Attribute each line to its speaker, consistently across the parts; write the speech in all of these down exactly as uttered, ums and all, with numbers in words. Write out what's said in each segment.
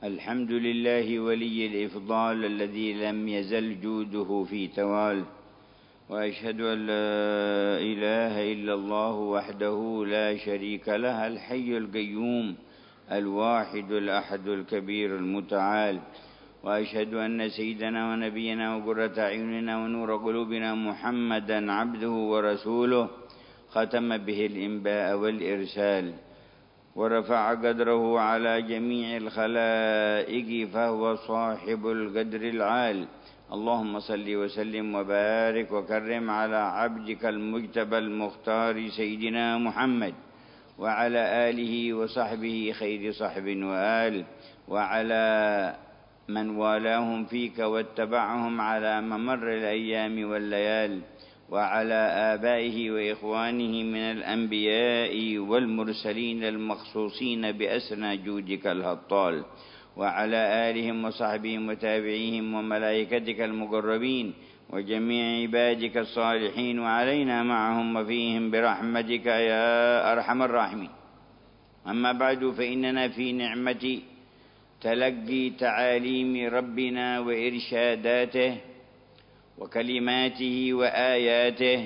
Speaker 1: الحمد لله ولي الإفضال الذي لم يزل جوده في توال، وأشهد أن لا إله إلا الله وحده لا شريك له الحي القيوم الواحد الأحد الكبير المتعال، وأشهد أن سيدنا ونبينا وقرة أعيننا ونور قلوبنا محمدا عبده ورسوله، ختم به الإنباء والإرسال ورفع قدره على جميع الخلائق، فهو صاحب القدر العال. اللهم صل وسلم وبارك وكرم على عبدك المجتبى المختار سيدنا محمد، وعلى آله وصحبه خير صحب وآل، وعلى من والاهم فيك واتبعهم على ممر الأيام والليال، وعلى آبائه وإخوانه من الأنبياء والمرسلين المخصوصين بأسنى جودك الهطال، وعلى آلهم وصحبهم وتابعيهم وملائكتك المقربين وجميع عبادك الصالحين، وعلينا معهم وفيهم برحمتك يا أرحم الراحمين. أما بعد، فإننا في نعمة تلقي تعاليم ربنا وإرشاداته وكلماته وآياته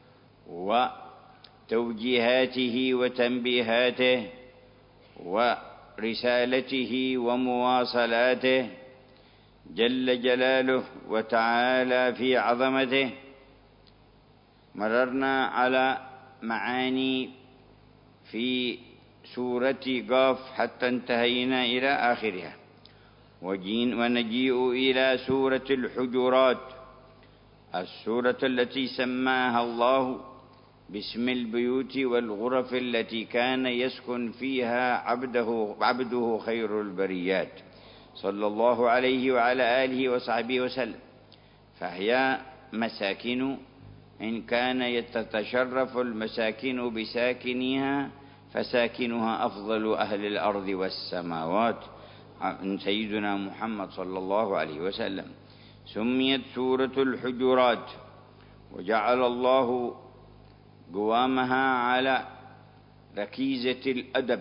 Speaker 1: وتوجيهاته وتنبيهاته ورسالته ومواصلاته جل جلاله وتعالى في عظمته. مررنا على معاني في سورة قاف حتى انتهينا إلى آخرها، ونجيء إلى سورة الحجرات، السورة التي سماها الله باسم البيوت والغرف التي كان يسكن فيها عبده, عبده خير البريات صلى الله عليه وعلى آله وصحبه وسلم. فهي مساكن، إن كان تتشرف المساكن بساكنها فساكنها أفضل أهل الأرض والسماوات، سيدنا محمد صلى الله عليه وسلم. سميت سورة الحجرات، وجعل الله قوامها على ركيزة الأدب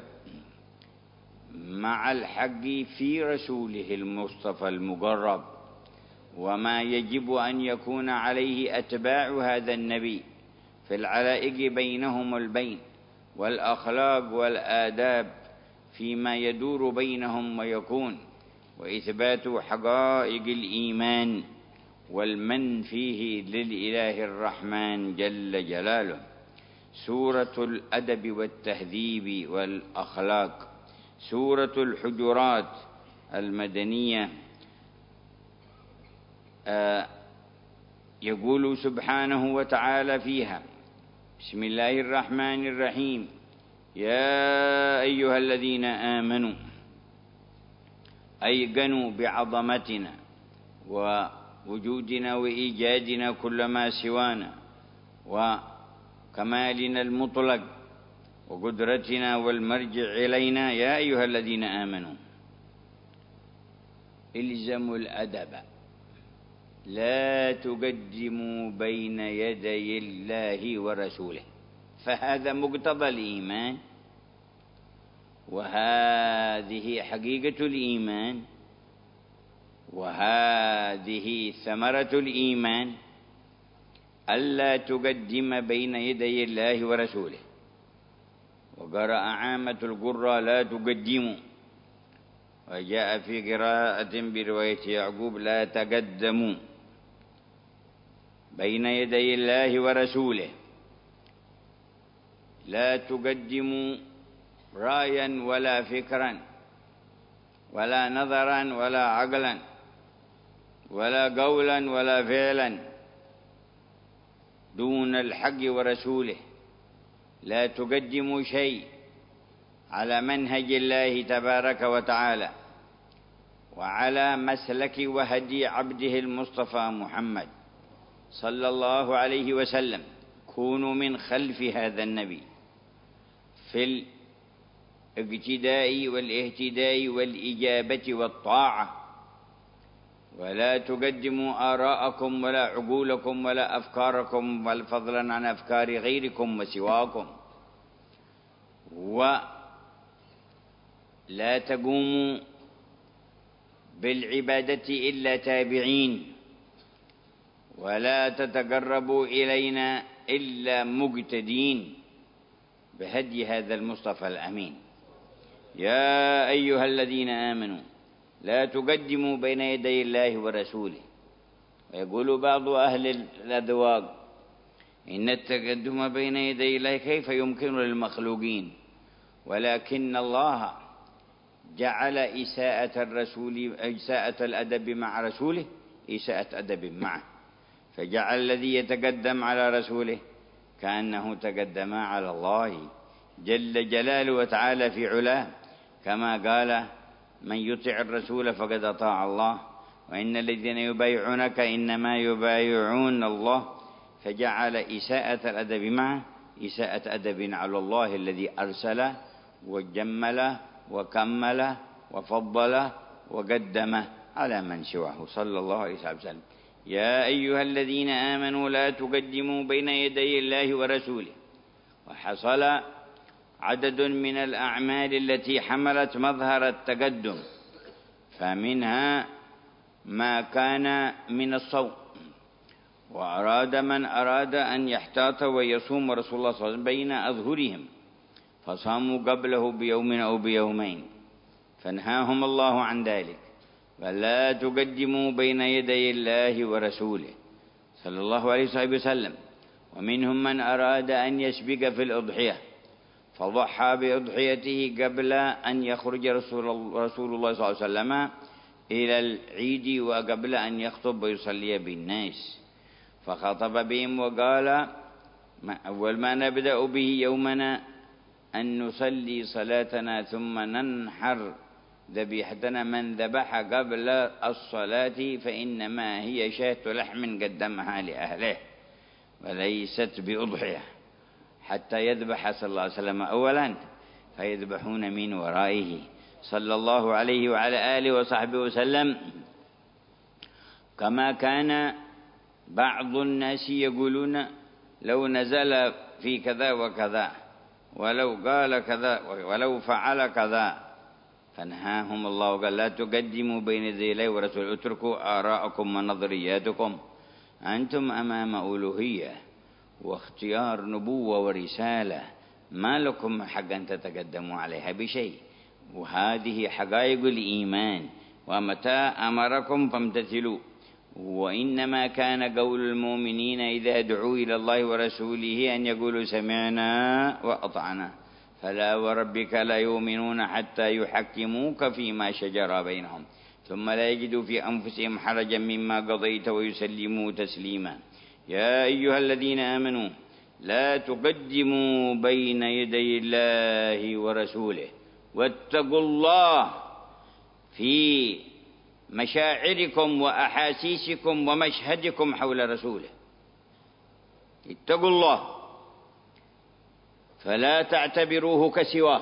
Speaker 1: مع الحق في رسوله المصطفى المقرب، وما يجب أن يكون عليه أتباع هذا النبي في العلائق بينهم البين والأخلاق والآداب فيما يدور بينهم ويكون، وإثبات حقائق الإيمان والمن فيه للإله الرحمن جل جلاله. سورة الأدب والتهذيب والأخلاق، سورة الحجرات المدنية. آه يقول سبحانه وتعالى فيها: بسم الله الرحمن الرحيم، يا أيها الذين آمنوا، أيقنوا بعظمتنا ووجودنا وإيجادنا كل ما سوانا وكمالنا المطلق وقدرتنا والمرجع إلينا. يا أيها الذين آمنوا الزموا الأدب، لا تقدموا بين يدي الله ورسوله. فهذا مقتضى الإيمان، وهذه حقيقة الإيمان، وهذه ثمرة الإيمان، ألا تقدم بين يدي الله ورسوله. وقرأ عامة القراء لا تقدموا، وجاء في قراءة برواية يعقوب لا تقدموا بين يدي الله ورسوله. لا تقدموا رايا ولا فكرا ولا نظرا ولا عقلا ولا قولا ولا فعلا دون الحق ورسوله. لا تقدموا شيء على منهج الله تبارك وتعالى وعلى مسلك وهدي عبده المصطفى محمد صلى الله عليه وسلم. كونوا من خلف هذا النبي في الاقتداء والاهتداء والإجابة والطاعة، ولا تقدموا آراءكم ولا عقولكم ولا أفكاركم بل فضلا عن أفكار غيركم وسواكم. ولا تقوموا بالعبادة إلا تابعين، ولا تتقربوا إلينا إلا مقتدين بهدي هذا المصطفى الأمين. يا أيها الذين آمنوا لا تقدموا بين يدي الله ورسوله. ويقول بعض أهل الأذواق إن التقدم بين يدي الله كيف يمكن للمخلوقين، ولكن الله جعل إساءة الرسول إساءة الأدب مع رسوله إساءة أدب معه، فجعل الذي يتقدم على رسوله كأنه تقدم على الله جل جلاله وتعالى في علاه، كما قال: من يطع الرسول فقد أطاع الله، وإن الذين يبايعونك إنما يبايعون الله. فجعل إساءة الأدب معه إساءة أدب على الله الذي أرسله وجمله وكمله وفضله وقدمه على من سواه صلى الله عليه وسلم. يا أيها الذين آمنوا لا تقدموا بين يدي الله ورسوله. وحصل عدد من الأعمال التي حملت مظهر التقدم، فمنها ما كان من الصوم، وأراد من أراد أن يحتاط ويصوم رسول الله صلى الله عليه وسلم بين أظهرهم فصاموا قبله بيوم أو بيومين، فنهاهم الله عن ذلك. فلا تقدموا بين يدي الله ورسوله صلى الله عليه وسلم. ومنهم من أراد أن يسبق في الأضحية فضحى بأضحيته قبل أن يخرج رسول الله صلى الله عليه وسلم إلى العيد وقبل أن يخطب ويصلي بالناس، فخطب بهم وقال: أول ما نبدأ به يومنا أن نصلي صلاتنا ثم ننحر ذبيحتنا، من ذبح قبل الصلاة فإنما هي شاة لحم قدمها لأهله وليست بأضحية، حتى يذبح صلى الله عليه وسلم أولا فيذبحون من ورائه صلى الله عليه وعلى آله وصحبه وسلم. كما كان بعض الناس يقولون: لو نزل في كذا وكذا، ولو قال كذا، ولو فعل كذا، فنهاهم الله وقال: لا تقدموا بين يدي الله ورسوله، اتركوا آراءكم ونظرياتكم، أنتم أمام ألوهية واختيار نبوة ورسالة، ما لكم حق أن تتقدموا عليها بشيء، وهذه حقائق الإيمان، ومتى أمركم فامتثلوا. وإنما كان قول المؤمنين إذا دعوا إلى الله ورسوله أن يقولوا سمعنا وأطعنا، فلا وربك لا يؤمنون حتى يحكموك فيما شجر بينهم ثم لا يجدوا في أنفسهم حرجا مما قضيت ويسلموا تسليما. يا أيها الذين آمنوا لا تقدموا بين يدي الله ورسوله، واتقوا الله في مشاعركم وأحاسيسكم ومشهدكم حول رسوله. اتقوا الله فلا تعتبروه كسواه،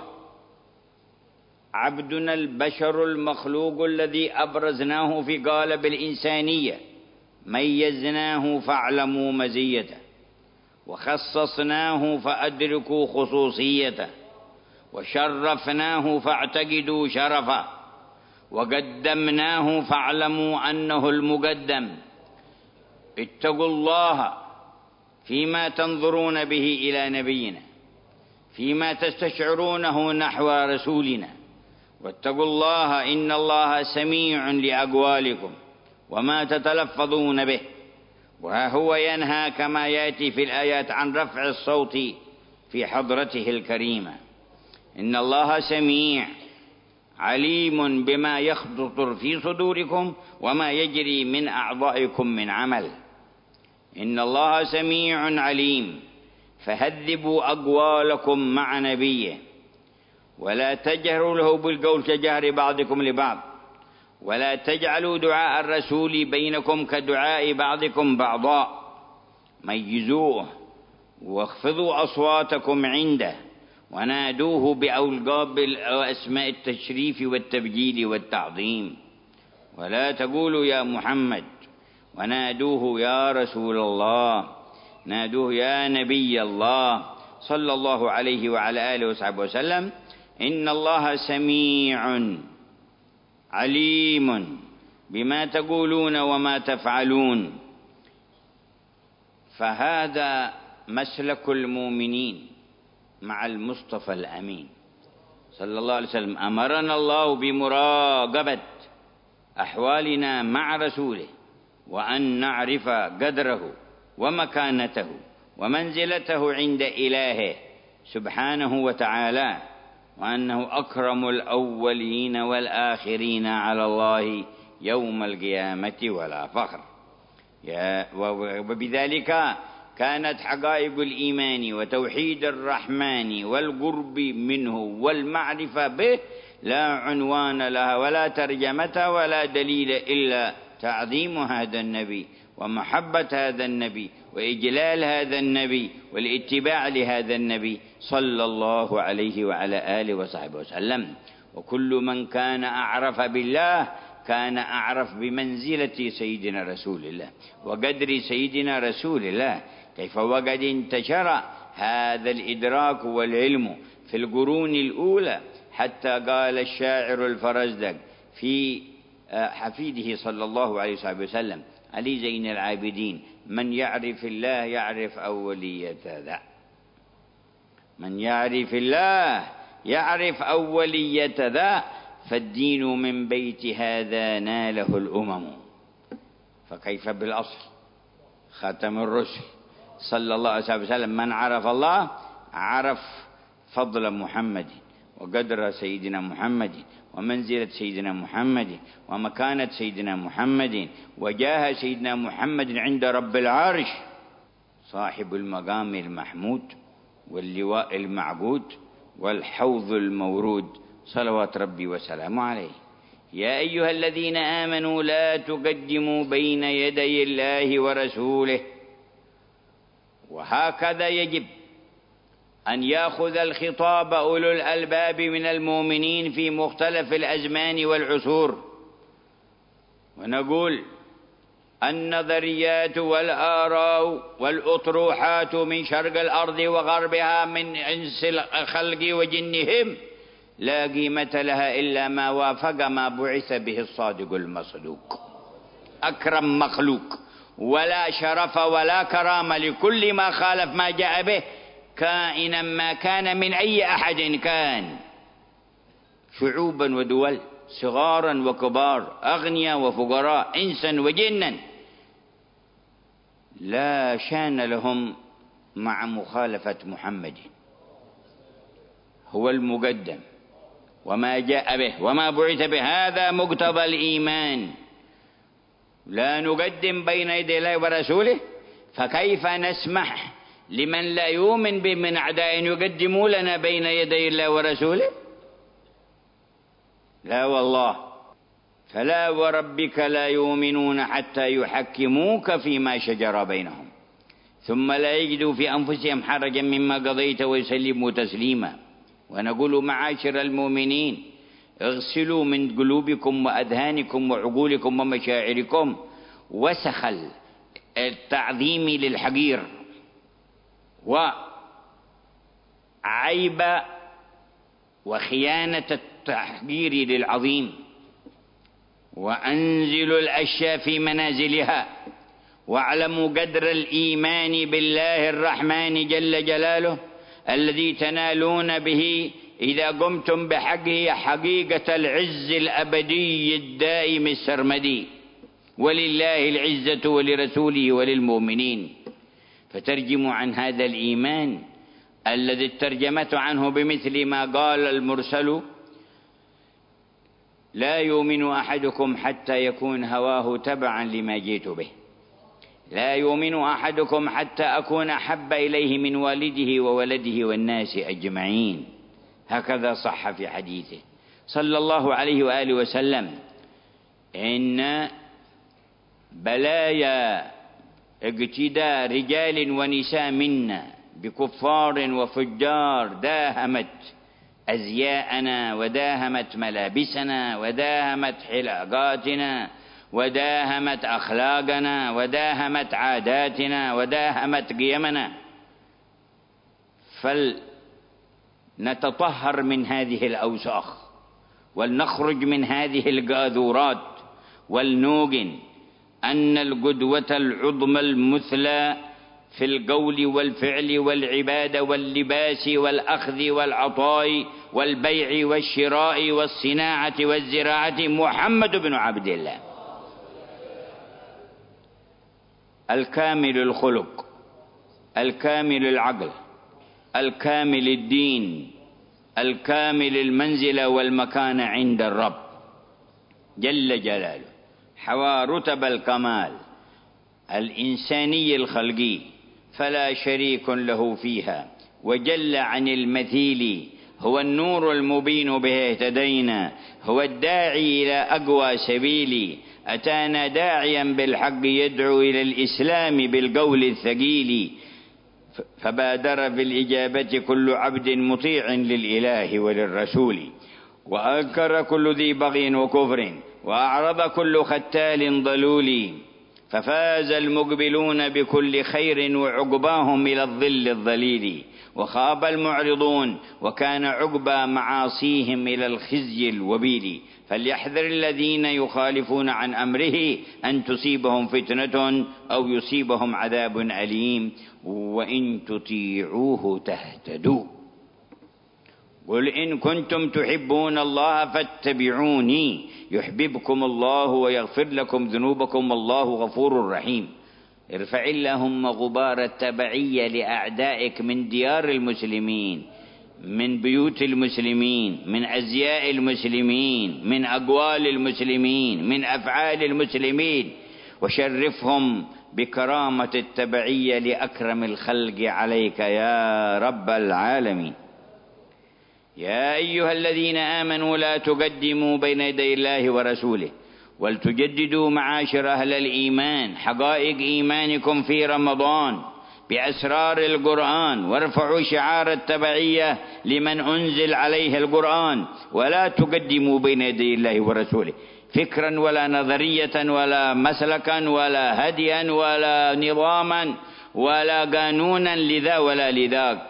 Speaker 1: عبدنا البشر المخلوق الذي أبرزناه في قالب الإنسانية، ميزناه فاعلموا مزيته، وخصصناه فأدركوا خصوصيته، وشرفناه فاعتقدوا شرفه، وقدمناه فاعلموا أنه المقدم. اتقوا الله فيما تنظرون به إلى نبينا، فيما تستشعرونه نحو رسولنا، واتقوا الله إن الله سميع لأقوالكم وما تتلفظون به. وهو ينهى كما يأتي في الآيات عن رفع الصوت في حضرته الكريمة. إن الله سميع عليم بما يخطر في صدوركم وما يجري من أعضائكم من عمل. إن الله سميع عليم، فهذبوا أقوالكم مع نبيه، ولا تجهروا له بالقول كجهر بعضكم لبعض، ولا تجعلوا دعاء الرسول بينكم كدعاء بعضكم بعضا، ميزوه واخفضوا أصواتكم عنده، ونادوه بألقاب وأسماء التشريف والتبجيل والتعظيم، ولا تقولوا يا محمد، ونادوه يا رسول الله، نادوه يا نبي الله صلى الله عليه وعلى آله وصحبه وسلم. إن الله سميع عليم بما تقولون وما تفعلون. فهذا مسلك المؤمنين مع المصطفى الأمين صلى الله عليه وسلم. أمرنا الله بمراقبة أحوالنا مع رسوله، وأن نعرف قدره ومكانته ومنزلته عند إلهه سبحانه وتعالى، وأنه أكرم الأولين والآخرين على الله يوم القيامة ولا فخر. وبذلك كانت حقائق الإيمان وتوحيد الرحمن والقرب منه والمعرفة به لا عنوان لها ولا ترجمة ولا دليل إلا تعظيم هذا النبي ومحبة هذا النبي وإجلال هذا النبي والاتباع لهذا النبي صلى الله عليه وعلى آله وصحبه وسلم. وكل من كان أعرف بالله كان أعرف بمنزلة سيدنا رسول الله وقدر سيدنا رسول الله، كيف وقد انتشر هذا الإدراك والعلم في القرون الأولى، حتى قال الشاعر الفرزدق في حفيده صلى الله عليه وسلم علي زين العابدين: من يعرف الله يعرف أولية ذا. من يعرف الله يعرف أولية ذا، فالدين من بيت هذا ناله الأمم. فكيف بالأصل خاتم الرسل صلى الله عليه وسلم؟ من عرف الله عرف فضل محمد وقدر سيدنا محمد ومنزلة سيدنا محمد ومكانة سيدنا محمد وجاه سيدنا محمد عند رب العرش صاحب المقام المحمود واللواء المعبود والحوض المورود صلوات ربي وسلامه عليه. يا أيها الذين آمنوا لا تقدموا بين يدي الله ورسوله. وهكذا يجب أن يأخذ الخطاب أولو الألباب من المؤمنين في مختلف الأزمان والعصور. ونقول النظريات والآراء والأطروحات من شرق الأرض وغربها من إنس الخلق وجنهم لا قيمة لها إلا ما وافق ما بعث به الصادق المصدوق أكرم مخلوق، ولا شرف ولا كرامة لكل ما خالف ما جاء به كائنا ما كان من أي أحد كان، شعوبا ودول، صغارا وكبار، أغنياء وفقراء، إنسا وجنا، لا شان لهم مع مخالفة محمد. هو المقدم وما جاء به وما بعث به هذا مقتضى الإيمان. لا نقدم بين يدي الله ورسوله، فكيف نسمح لمن لا يؤمن به من أعداء يقدموا لنا بين يدي الله ورسوله؟ لا والله. فلا وربك لا يؤمنون حتى يحكموك فيما شجر بينهم ثم لا يجدوا في أنفسهم حرجا مما قضيت ويسلموا تسليما. ونقول معاشر المؤمنين: اغسلوا من قلوبكم وأذهانكم وعقولكم ومشاعركم وسخ التعظيم للحقير وعيب وخيانة التحقير للعظيم، وأنزلوا الأشياء في منازلها، واعلموا قدر الإيمان بالله الرحمن جل جلاله الذي تنالون به إذا قمتم بحقه حقيقة العز الأبدي الدائم السرمدي. ولله العزة ولرسوله وللمؤمنين. فترجموا عن هذا الإيمان الذي الترجمة عنه بمثل ما قال المرسل: لا يؤمن أحدكم حتى يكون هواه تبعا لما جئت به، لا يؤمن أحدكم حتى أكون أحب إليه من والده وولده والناس أجمعين. هكذا صح في حديثه صلى الله عليه وآله وسلم: إن بلايا اقتداء رجال ونساء منا بكفار وفجار داهمت أزياءنا وداهمت ملابسنا وداهمت حلاقاتنا وداهمت أخلاقنا وداهمت عاداتنا وداهمت قيمنا، فلنتطهر من هذه الأوساخ ولنخرج من هذه القاذورات ولنوغن أن القدوة العظمى المثلى في القول والفعل والعبادة واللباس والأخذ والعطاء والبيع والشراء والصناعة والزراعة محمد بن عبد الله، الكامل الخلق، الكامل العقل، الكامل الدين، الكامل المنزلة والمكان عند الرب جل جلاله، حوى رتب الكمال الإنساني الخلقي فلا شريك له فيها، وجل عن المثيل، هو النور المبين به اهتدينا، هو الداعي إلى أقوى سبيل، أتانا داعيا بالحق يدعو إلى الإسلام بالقول الثقيل، فبادر بالإجابة كل عبد مطيع للإله وللرسول، وأنكر كل ذي بغي وكفر، وأعرض كل ختال ضلول، ففاز المقبلون بكل خير وعقباهم إلى الظل الظليل، وخاب المعرضون وكان عقبى معاصيهم إلى الخزي الوبيل، فليحذر الذين يخالفون عن أمره أن تصيبهم فتنة أو يصيبهم عذاب أليم، وإن تطيعوه تهتدوا، قل إن كنتم تحبون الله فاتبعوني يحببكم الله ويغفر لكم ذنوبكم والله غفور رحيم. ارفع اللهم غبار التبعية لأعدائك من ديار المسلمين، من بيوت المسلمين، من أزياء المسلمين، من أقوال المسلمين، من أفعال المسلمين، وشرفهم بكرامة التبعية لأكرم الخلق عليك يا رب العالمين. يا أيها الذين آمنوا لا تقدموا بين يدي الله ورسوله، ولتجددوا معاشر أهل الإيمان حقائق إيمانكم في رمضان بأسرار القرآن، وارفعوا شعار التبعية لمن أنزل عليه القرآن، ولا تقدموا بين يدي الله ورسوله فكرا ولا نظرية ولا مسلكا ولا هديا ولا نظاما ولا قانونا لذا ولا لذاك،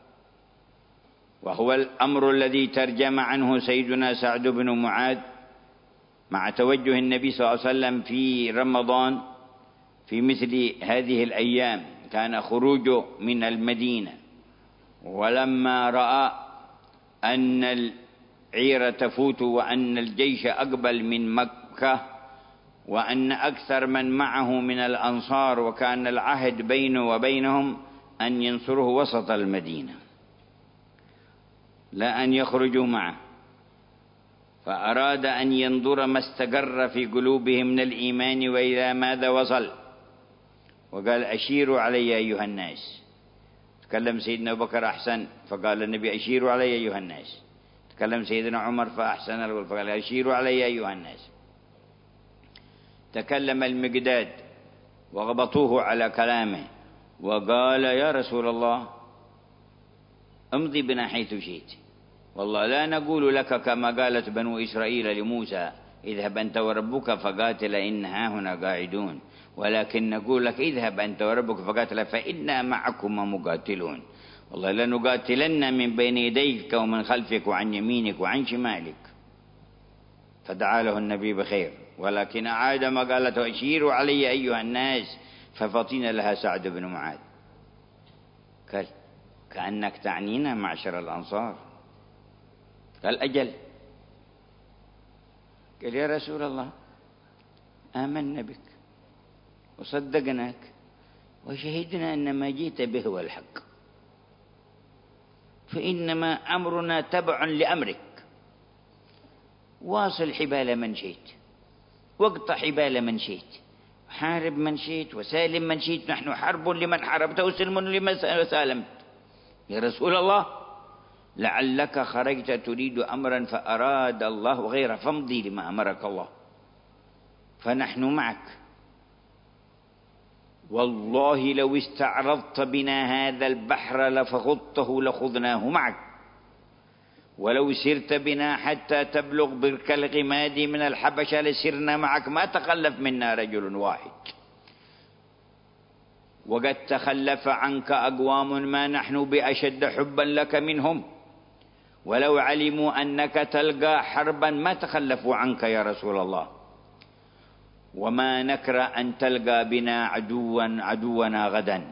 Speaker 1: وهو الأمر الذي ترجم عنه سيدنا سعد بن معاذ مع توجه النبي صلى الله عليه وسلم في رمضان في مثل هذه الأيام. كان خروجه من المدينة، ولما رأى أن العير تفوت وأن الجيش أقبل من مكة وأن أكثر من معه من الأنصار، وكان العهد بينه وبينهم أن ينصره وسط المدينة لا أن يخرجوا معه، فأراد أن ينظر ما استقر في قلوبهم من الإيمان وإلى ماذا وصل، وقال أشيروا علي أيها الناس. تكلم سيدنا أبو بكر أحسن فقال النبي أشيروا علي أيها الناس. تكلم سيدنا عمر فأحسن فقال أشيروا علي أيها الناس. تكلم المقداد وغبطوه على كلامه وقال يا رسول الله امضي بنا حيث شئت، والله لا نقول لك كما قالت بنو إسرائيل لموسى اذهب أنت وربك فقاتل إن هاهنا قاعدون، ولكن نقول لك اذهب أنت وربك فقاتل فإنا معكما مقاتلون، والله لنقاتلن من بين يديك ومن خلفك وعن يمينك وعن شمالك. فدعا له النبي بخير، ولكن أعاد ما قالته أشيروا علي أيها الناس، ففطن لها سعد بن معاذ قال كأنك تعنينا معشر الأنصار. قال أجل. قال يا رسول الله آمنا بك وصدقناك وشهدنا أن ما جئت به هو الحق، فإنما أمرنا تبع لأمرك، واصل حبال من شئت واقطع حبال من شئت، حارب من شئت وسالم من شئت، نحن حرب لمن حاربت وسلم لمن سالمت. يا رسول الله لعلك خرجت تريد أمرا فأراد الله غيره، فامضي لما أمرك الله، فنحن معك، والله لو استعرضت بنا هذا البحر لفخضته لخضناه معك، ولو سرت بنا حتى تبلغ برك الغماد من الحبشة لسرنا معك، ما تخلف منا رجل واحد، وقد تخلف عنك أقوام ما نحن بأشد حبا لك منهم، ولو علموا أنك تلقى حربا ما تخلفوا عنك يا رسول الله، وما نكره أن تلقى بنا عدوا عدونا غدا.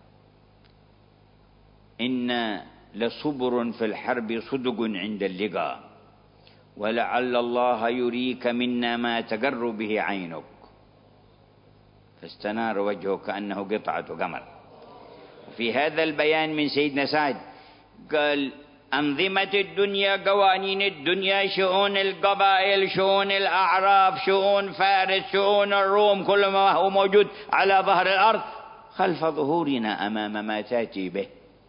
Speaker 1: إن لصبر في الحرب صدق عند اللقاء، ولعل الله يريك منا ما تقر به عينك. فاستنار وجهه كأنه قطعة قمر. وفي هذا البيان من سيدنا سعد قال: أنظمة الدنيا، قوانين الدنيا، شؤون القبائل، شؤون الأعراب، شؤون فارس، شؤون الروم، كل ما هو موجود على ظهر الأرض خلف ظهورنا أمام ما تأتي به.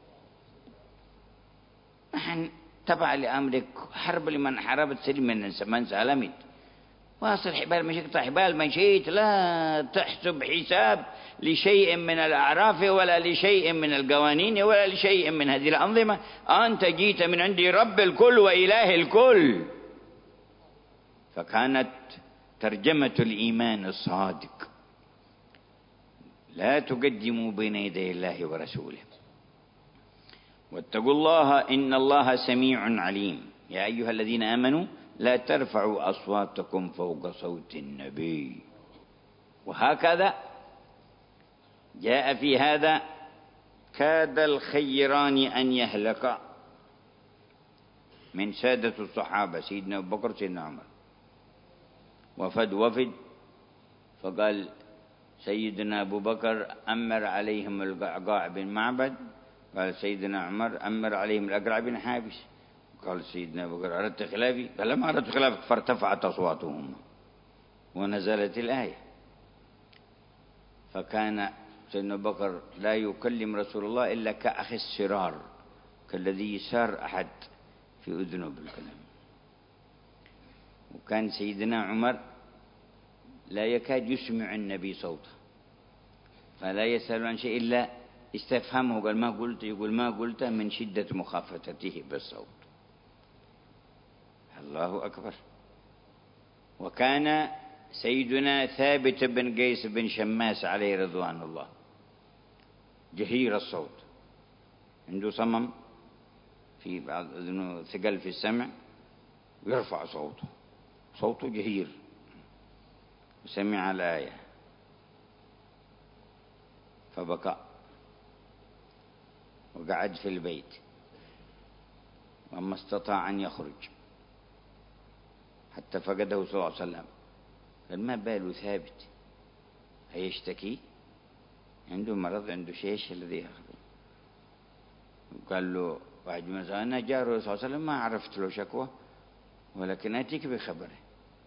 Speaker 1: نحن تبع لأمرك، حرب لمن حاربت، سلم من سلمت. واصل حبال مش يقطع حبال من شئت، لا تحسب حساب لشيء من الأعراف ولا لشيء من القوانين ولا لشيء من هذه الأنظمة. أنت جيت من عند رب الكل وإله الكل. فكانت ترجمة الإيمان الصادق: لا تقدموا بين يدي الله ورسوله، واتقوا الله إن الله سميع عليم. يا أيها الذين آمنوا لا ترفعوا أصواتكم فوق صوت النبي. وهكذا جاء في هذا: كاد الخيران أن يهلكا من سادة الصحابة سيدنا أبو بكر سيدنا عمر. وفد وفد، فقال سيدنا أبو بكر: أمر عليهم القعقاع بن معبد. قال سيدنا عمر: أمر عليهم الأقرع بن حابس. قال سيدنا أبو بكر: أردت خلافي؟ قال: لما أردت خلافك. فارتفعت أصواتهم ونزلت الآية. فكان سيدنا أبو بكر لا يكلم رسول الله إلا كأخي السرار، كالذي يسار أحد في أذنه بالكلام. وكان سيدنا عمر لا يكاد يسمع النبي صوته، فلا يسأل عن شيء إلا استفهمه. قال: ما قلت؟ يقول: ما قلت من شدة مخافتته بالصوت. الله أكبر. وكان سيدنا ثابت بن قيس بن شماس عليه رضوان الله جهير الصوت، عنده صمم في بعض أذنه ثقل في السمع، ويرفع صوته، صوته جهير. وسمع الآية فبكى وقعد في البيت، وما استطاع أن يخرج حتى فقده صلى الله عليه وسلم. قال: ما بال ثابت هيشتكي؟ عنده مرض، عنده شيش الذي يأخذه. قال له واحد من أنا جاره صلى الله عليه وسلم ما عرفت له شكوى، ولكن أتيك بخبره.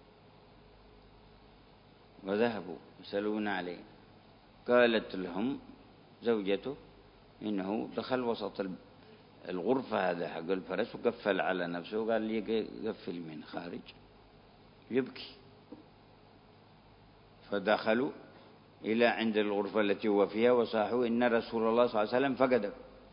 Speaker 1: وذهبوا يسألون عليه. قالت لهم زوجته إنه دخل وسط الغرفة هذا حق الفرس وقفل على نفسه، وقال لي قفل من خارج يبكي. فدخلوا إلى عند الغرفة التي هو فيها وصاحوا: إن رسول الله صلى الله عليه وسلم فقده.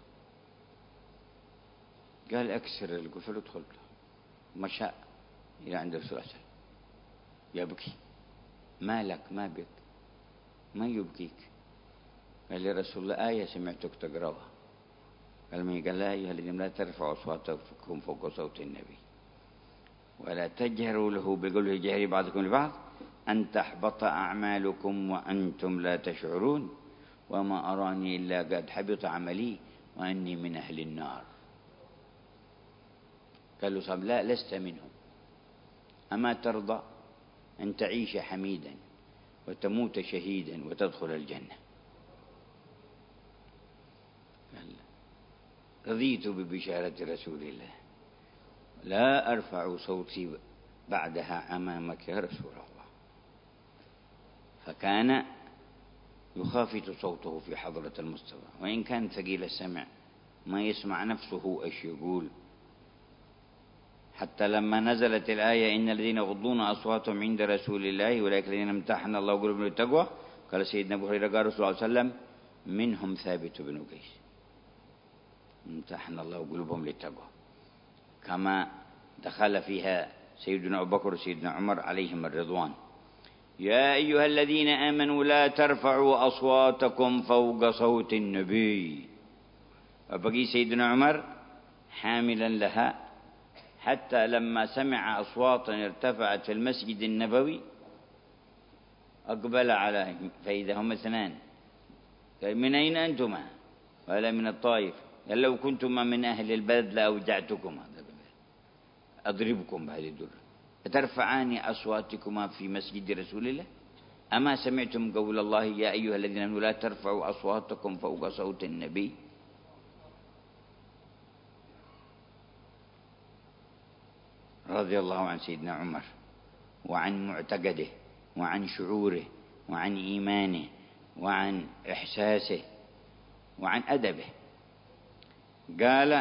Speaker 1: قال: أكسر القفل وادخل. مشى إلى عند الرسول صلى الله عليه وسلم يبكي. ما لك؟ ما بك؟ ما يبكيك؟ قال: لي رسول الله آية سمعتك تقرأها. قال: من؟ قال: لا أيها الذين لا ترفعوا أصواتكم فوق صوت النبي ولا تجهروا له بقوله جهر بعضكم لبعض أن تحبط أعمالكم وأنتم لا تشعرون وما أراني إلا قد حبط عملي وأني من أهل النار. قال له صاحب: لا لست منهم. أما ترضى أن تعيش حميدا وتموت شهيدا وتدخل الجنة؟ قال: رضيت ببشارة رسول الله، لا أرفع صوتي بعدها أمامك يا رسول الله. فكان يخافت صوته في حضرة المصطفى، وإن كان ثقيل السمع ما يسمع نفسه إيش يقول. حتى لما نزلت الآية: إن الذين يغضون أصواتهم عند رسول الله أولئك الذين امتحن الله قلوبهم للتقوى، قال سيدنا أبو هريرة: قال رسول الله صلى الله عليه وسلم: منهم ثابت بن قيس امتحن الله قلوبهم للتقوى. كما دخل فيها سيدنا أبو بكر وسيدنا عمر عليهم الرضوان: يا أيها الذين آمنوا لا ترفعوا أصواتكم فوق صوت النبي. وبقي سيدنا عمر حاملا لها حتى لما سمع أصواتا ارتفعت في المسجد النبوي أقبل على فإذا هم اثنان. قال من أين أنتما؟ قال من الطائف. قال لو كنتما من أهل البلد لأوجعتكما، أضربكم بهذه الدر. أترفعان أصواتكما في مسجد رسول الله؟ أما سمعتم قول الله يا أيها الذين آمنوا لا ترفعوا أصواتكم فوق صوت النبي؟ رضي الله عن سيدنا عمر وعن معتقده وعن شعوره وعن إيمانه وعن إحساسه وعن أدبه. قال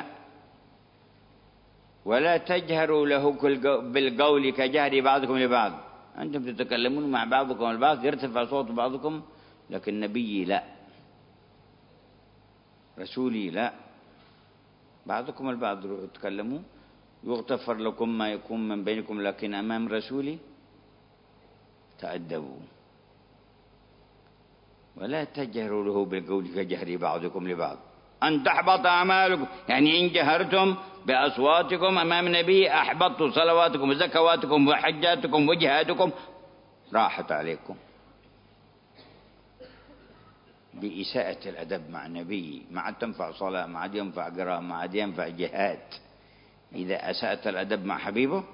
Speaker 1: ولا تجهروا له بالقول كجهر بعضكم لبعض. أنتم تتكلمون مع بعضكم البعض يرتفع صوت بعضكم، لكن نبيي لا، رسولي لا. بعضكم البعض تكلموا يغتفر لكم ما يكون من بينكم، لكن أمام رسولي تأدبوا. ولا تجهروا له بالقول كجهر بعضكم لبعض أن تحبط أعمالكم، يعني إن جهرتم بأصواتكم أمام نبي أحبطتوا صلواتكم وزكواتكم وحجاتكم وجهادكم، راحت عليكم. بإساءة الأدب مع النبي ما عاد تنفع صلاة، ما عاد ينفع قراءة، ما عاد ينفع جهاد إذا أسأت الأدب مع حبيبه.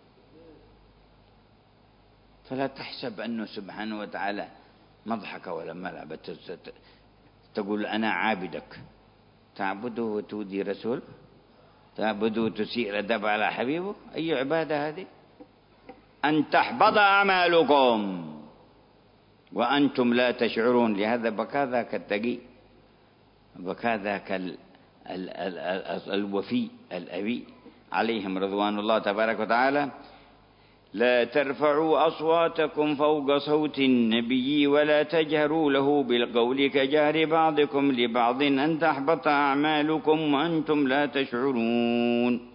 Speaker 1: فلا تحسب أنه سبحانه وتعالى مضحك ولا ملعب. تقول أنا عابدك، تعبده وتودي رسول، تعبده وتسيء الأدب على حبيبه؟ أي عبادة هذه؟ أن تحبط أعمالكم وأنتم لا تشعرون. لهذا بكى ذاك التقي، بكى ذاك ال ال ال ال الوفي الأبي عليهم رضوان الله تبارك وتعالى. لا ترفعوا أصواتكم فوق صوت النبي ولا تجهروا له بالقول كجهر بعضكم لبعض أن تحبط أعمالكم وأنتم لا تشعرون.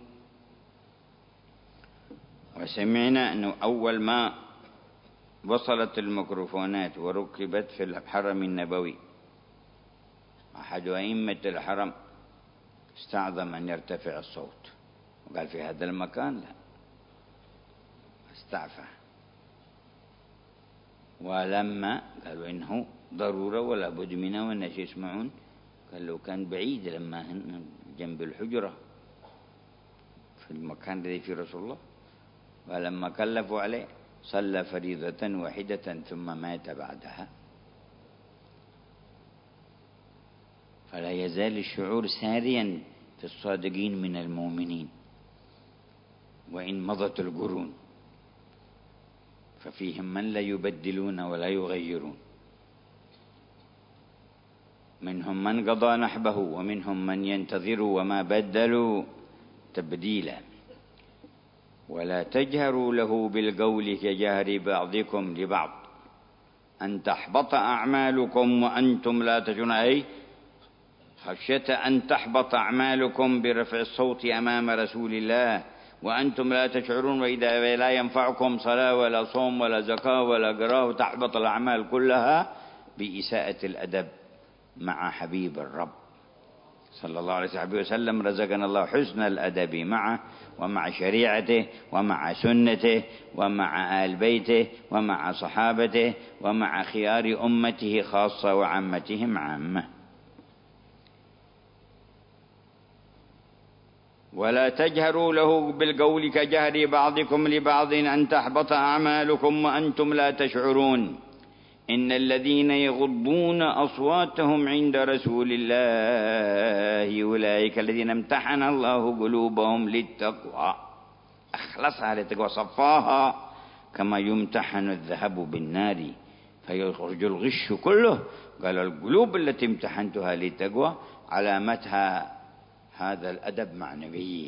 Speaker 1: وسمعنا أنه أول ما وصلت الميكروفونات وركبت في الحرم النبوي، أحد أئمة الحرم استعظم أن يرتفع الصوت وقال في هذا المكان لا، استعفى. ولما قالوا إنه ضرورة ولا بد منها والناس يسمعون، قال لو كان بعيد لما هن جنب الحجرة في المكان الذي فيه رسول الله. ولما كلفوا عليه صلى فريضة واحدة ثم مات بعدها. فلا يزال الشعور ساريا في الصادقين من المؤمنين وإن مضت القرون، ففيهم من لا يبدلون ولا يغيرون، منهم من قضى نحبه ومنهم من ينتظر وما بدلوا تبديلا. ولا تجهروا له بالقول كجهر بعضكم لبعض أن تحبط أعمالكم وأنتم لا تشعرون، أي خشية أن تحبط أعمالكم برفع الصوت أمام رسول الله وأنتم لا تشعرون، وإذا لا ينفعكم صلاة ولا صوم ولا زكاة ولا قراءة، وتحبط الأعمال كلها بإساءة الأدب مع حبيب الرب صلى الله عليه وسلم. رزقنا الله حسن الأدب معه ومع شريعته ومع سنته ومع آل بيته ومع صحابته ومع خيار أمته خاصة وعامتهم عامة. ولا تجهروا له بالقول كجهر بعضكم لبعض أن تحبط أعمالكم وأنتم لا تشعرون. إن الذين يغضون أصواتهم عند رسول الله أولئك الذين امتحن الله قلوبهم للتقوى، أخلصها للتقوى صفاها كما يمتحن الذهب بالنار فيخرج الغش كله. قال القلوب التي امتحنتها للتقوى علامتها هذا الأدب مع نبيه،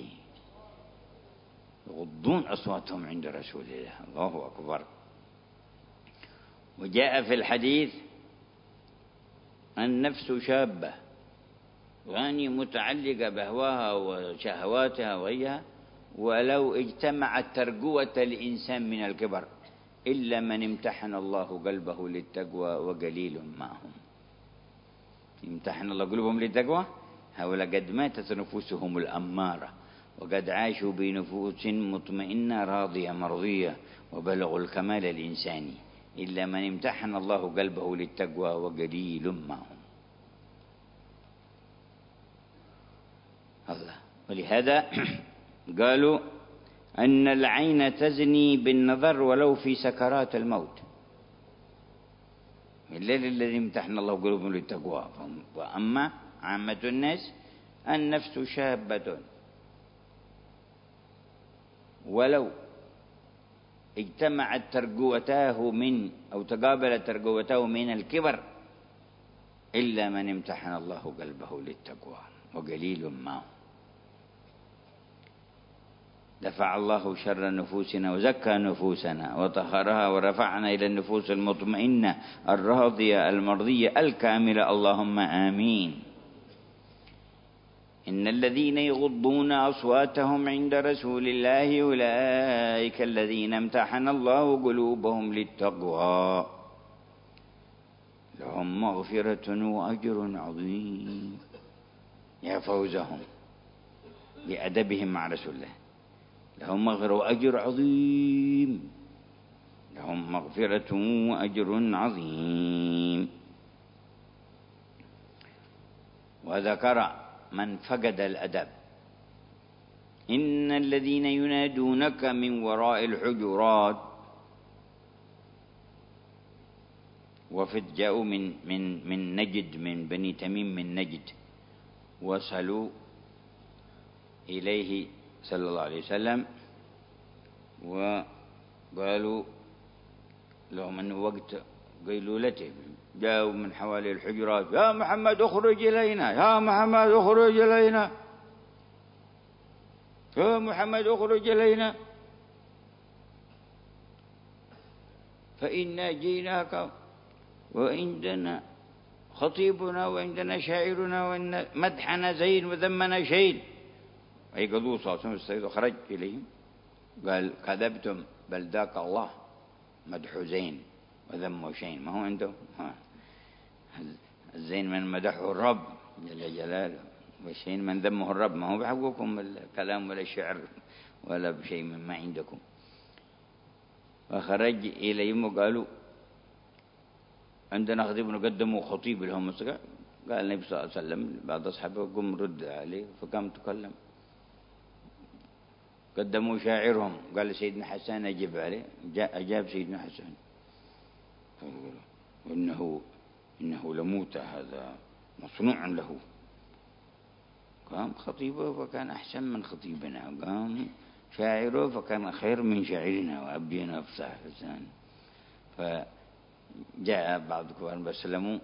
Speaker 1: يغضون أصواتهم عند رسول الله. الله أكبر. وجاء في الحديث النفس شابة يعني متعلقة بهواها وشهواتها وغيرها، ولو اجتمعت ترقوة الإنسان من الكبر إلا من امتحن الله قلبه للتقوى وقليل معهم. امتحن الله قلوبهم للتقوى، هؤلاء قد ماتت نفوسهم الأمارة وقد عاشوا بنفوس مطمئنة راضية مرضية وبلغوا الكمال الإنساني. إلا من امتحن الله قلبه للتقوى وقليل ما هم. الله. ولهذا قالوا أن العين تزني بالنظر ولو في سكرات الموت، الليل الذي امتحن الله قلوبهم للتقوى. وأما عامة الناس النفس شابة، ولو اجتمعت ترقوتاه من أو تقابلت ترقوتاه من الكبر إلا من امتحن الله قلبه للتقوى وقليل ما هم. دفع الله شر نفوسنا وزكى نفوسنا وطهرها ورفعنا إلى النفوس المطمئنة الراضية المرضية الكاملة، اللهم آمين. إن الذين يغضون أصواتهم عند رسول الله أولئك الذين امتحن الله قلوبهم للتقوى لهم مغفرة وأجر عظيم. يا فوزهم بأدبهم مع رسول الله. لهم مغفرة وأجر عظيم، لهم مغفرة وأجر عظيم. وذكر من فقد الأدب: إن الذين ينادونك من وراء الحجرات. وفد جاءوا من من من نجد، من بني تميم من نجد، وصلوا إليه صلى الله عليه وسلم وقالوا لهم أنه وقت قيلولته، جاءوا من حوالي الحجرات: يا محمد اخرج إلينا، يا محمد اخرج إلينا، يا محمد اخرج إلينا، فإنا جيناك وعندنا خطيبنا وعندنا شاعرنا وإن مدحنا زين وذمنا شين. أي قضوا صلى الله عليه وسلم خرج إليهم قال: كذبتم، بل ذاك الله مدح زين وذم شين. ما هو عنده الزين من مدحه الرب جل جلاله، والشين من ذمه الرب. ما هو بحقكم الكلام ولا الشعر ولا بشيء مما عندكم. فخرج إليهم وقالوا: عندنا خطيب نقدموا خطيب لهم. قال النبي صلى الله عليه وسلم بعض أصحابه: قم رد عليه. فقام تكلم. قدموا شاعرهم، قال سيدنا حسان أجب عليه. أجاب سيدنا حسان إنه إنه لموت، هذا مصنوع له. قام خطيبه فكان أحسن من خطيبنا، قام شاعره فكان خير من شاعرنا وأبدينا فصاح حسان. فجاء بعض كبار فسلموا،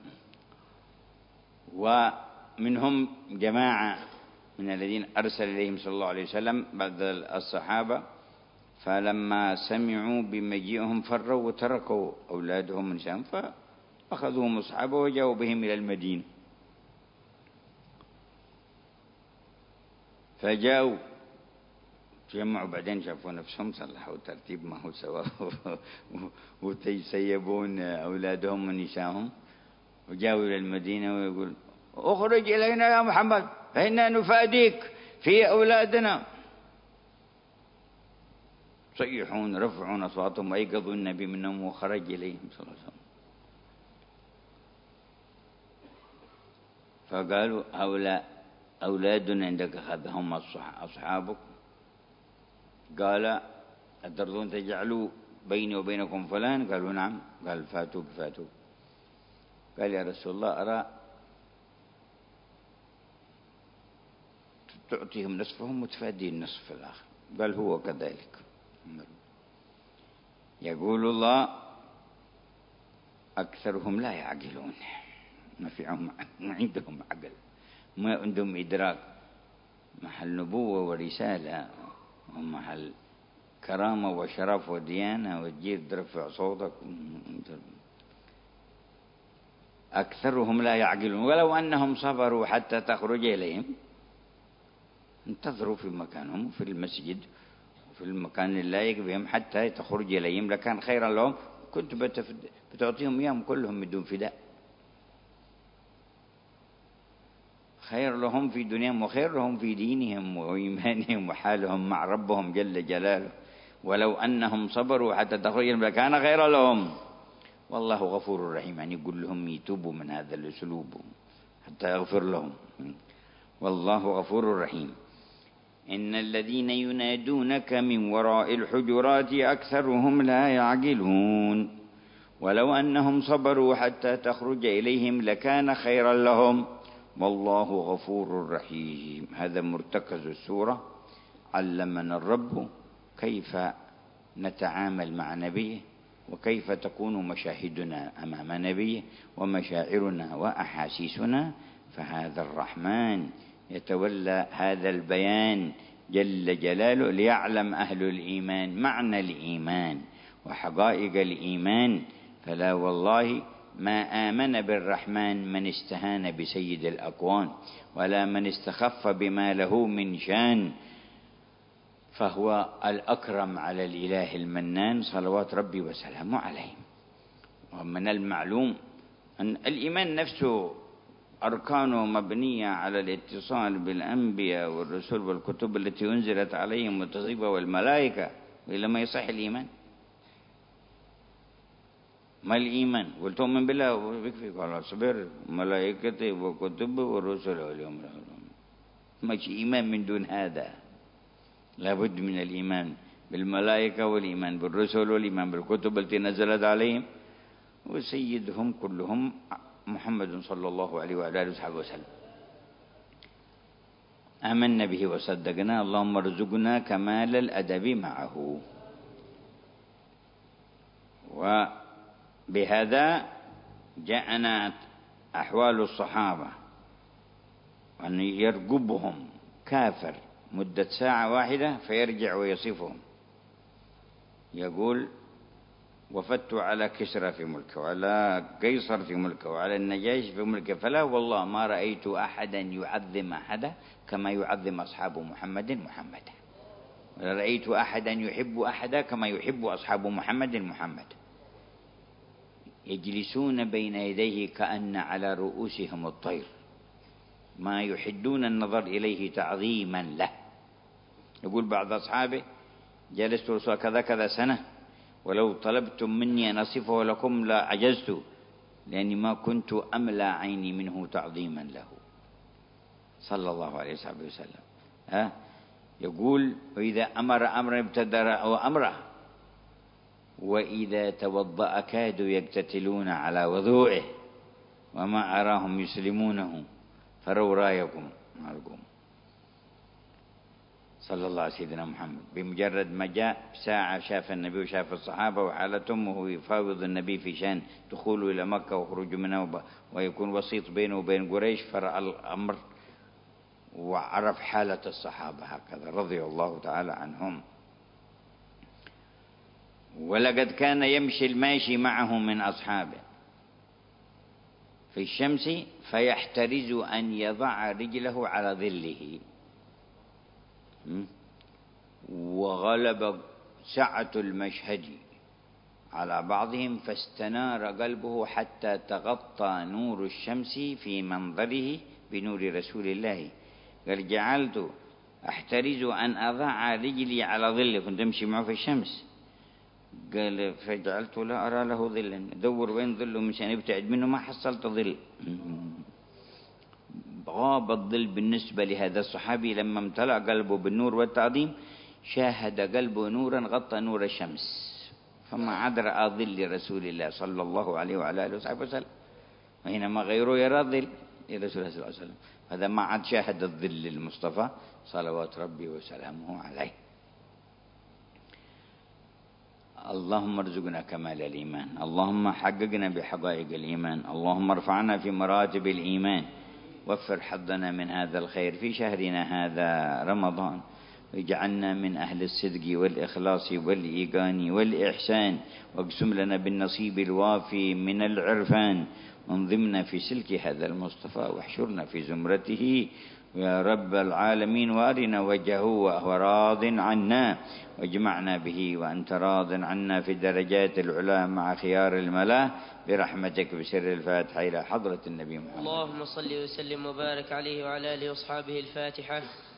Speaker 1: ومنهم جماعة من الذين أرسل إليهم صلى الله عليه وسلم بعد الصحابة، فلما سمعوا بمجيئهم فروا وتركوا أولادهم ونساءهم فأخذوهم أصحابه وجاءوا بهم إلى المدينة. فجاءوا تجمعوا، بعدين شافوا نفسهم صلحوا ترتيب ما هو سوا وتيسيبون أولادهم ونساءهم، وجاءوا إلى المدينة ويقول: اخرج إلينا يا محمد فإنا نفاديك في أولادنا. صيحون رفعون أصواتهم وأيقظوا النبي منهم وخرج إليهم صلى الله عليه وسلم. فقالوا: هؤلاء أولاد عندك أخذهم أصحابك؟ قال: أترضون تجعلوا بيني وبينكم فلان؟ قالوا: نعم. قال: فاتوك فاتوك. قال: يا رسول الله أرى تعطيهم نصفهم وتفادي النصف الآخر. قال: هو كذلك. يقول الله: أكثرهم لا يعقلون، ما فيهم ما عندهم عقل، ما عندهم إدراك محل نبوة ورسالة ومحل كرامة وشرف وديانة، وتجير ترفع صوتك. أكثرهم لا يعقلون ولو أنهم صبروا حتى تخرج إليهم. انتظروا في مكانهم في المسجد وفي المكان اللائق بهم حتى تخرج إليهم لكان خيرا لهم. كنت بتعطيهم إياهم كلهم بدون فداء، خير لهم في دنياهم وخير لهم في دينهم وإيمانهم وحالهم مع ربهم جل جلاله. ولو أنهم صبروا حتى تخرج إليهم لكان خيرا لهم. والله غفور رحيم، يعني يقول لهم يتوبوا من هذا الأسلوب حتى يغفر لهم. والله غفور رحيم. إن الذين ينادونك من وراء الحجرات أكثرهم لا يعقلون ولو أنهم صبروا حتى تخرج إليهم لكان خيرا لهم والله غفور رحيم. هذا مرتكز السورة. علمنا الرب كيف نتعامل مع نبيه، وكيف تكون مشاهدنا أمام نبيه، ومشاعرنا وأحاسيسنا. فهذا الرحمن يتولى هذا البيان جل جلاله ليعلم أهل الإيمان معنى الإيمان وحقائق الإيمان. فلا والله ما آمن بالرحمن من استهان بسيد الأكوان، ولا من استخف بما له من شان، فهو الأكرم على الإله المنان صلوات ربي وسلامه عليه. ومن المعلوم أن الإيمان نفسه أركانه مبنية على الاتصال بالأنبياء والرسل والكتب التي أنزلت عليهم والتصديق والملائكة، وإلا ما يصح الإيمان. ما الإيمان؟ قل تؤمن بالله ويكفي، قال اصبر ملائكته وكتبه والرسل واليوم الآخر. ماشي إيمان من دون هذا. لابد من الإيمان بالملائكة والإيمان بالرسل والإيمان بالكتب التي نزلت عليهم، وسيدهم كلهم محمد صلى الله عليه وعلى آله وصحبه وسلم. آمنا به وصدقنا. اللهم ارزقنا كمال الأدب معه. وبهذا جاءنا أحوال الصحابة، أن يرقبهم كافر مدة ساعة واحدة فيرجع ويصفهم. يقول وفدت على كسرى في ملكه، وعلى قيصر في ملكه، وعلى النجاشي في ملكه، فلا والله ما رأيت أحدا يعظم أحدا كما يعظم أصحاب محمد محمدا، ولا رأيت أحدا يحب أحدا كما يحب أصحاب محمد محمد. يجلسون بين يديه كأن على رؤوسهم الطير، ما يحدون النظر إليه تعظيما له. يقول بعض أصحابه جلست رسول كذا كذا سنة، ولو طلبتم مني أن أصفه لكم لا عجزت، لأني ما كنت أملى عيني منه تعظيما له صلى الله عليه وسلم. ها يقول وإذا أمر أمرا ابتدر أمره، وإذا توضأ كادوا يقتتلون على وضوئه، وما أراهم يسلمونه فروا رايكم معكم. صلى الله على سيدنا محمد. بمجرد ما جاء ساعة شاف النبي وشاف الصحابة وحالتهم، وهو يفاوض النبي في شان دخوله إلى مكة وخروجه منها، ويكون وسيط بينه وبين قريش، فرأى الأمر وعرف حالة الصحابة هكذا رضي الله تعالى عنهم. ولقد كان يمشي الماشي معه من أصحابه في الشمس فيحترز أن يضع رجله على ظله، وغلب سعة المشهد على بعضهم فاستنار قلبه حتى تغطى نور الشمس في منظره بنور رسول الله. قال جعلت أحترز أن أضع رجلي على ظله، كنت أمشي معه في الشمس. قال فجعلت لا أرى له ظلا، دور وين ظله مشان يبتعد منه، ما حصلت ظل. غاب الظل بالنسبة لهذا الصحابي لما امتلأ قلبه بالنور والتعظيم، شاهد قلبه نورا غطى نور الشمس، فما عاد رأى ظل رسول الله صلى الله عليه وعلى آله وصحبه وسلم، وحينما غيره يرى ظل لرسول الله صلى الله عليه وسلم، هذا ما عاد شاهد الظل المصطفى صلوات ربي وسلامه عليه. اللهم ارزقنا كمال الإيمان، اللهم حققنا بحقائق الإيمان، اللهم ارفعنا في مراتب الإيمان، وفر حظنا من هذا الخير في شهرنا هذا رمضان، واجعلنا من أهل الصدق والإخلاص والإيقان والإحسان، واقسم لنا بالنصيب الوافي من العرفان، وانضمنا في سلك هذا المصطفى، واحشرنا في زمرته يا رب العالمين، وارنا وجهه وهو راض عنا، واجمعنا به وأنت راض عنا في الدرجات العلى مع خيار الملا، برحمتك بسر الفاتحة إلى حضرة النبي محمد.
Speaker 2: اللهم صل وسلم وبارك عليه وعلى آله وأصحابه. الفاتحة.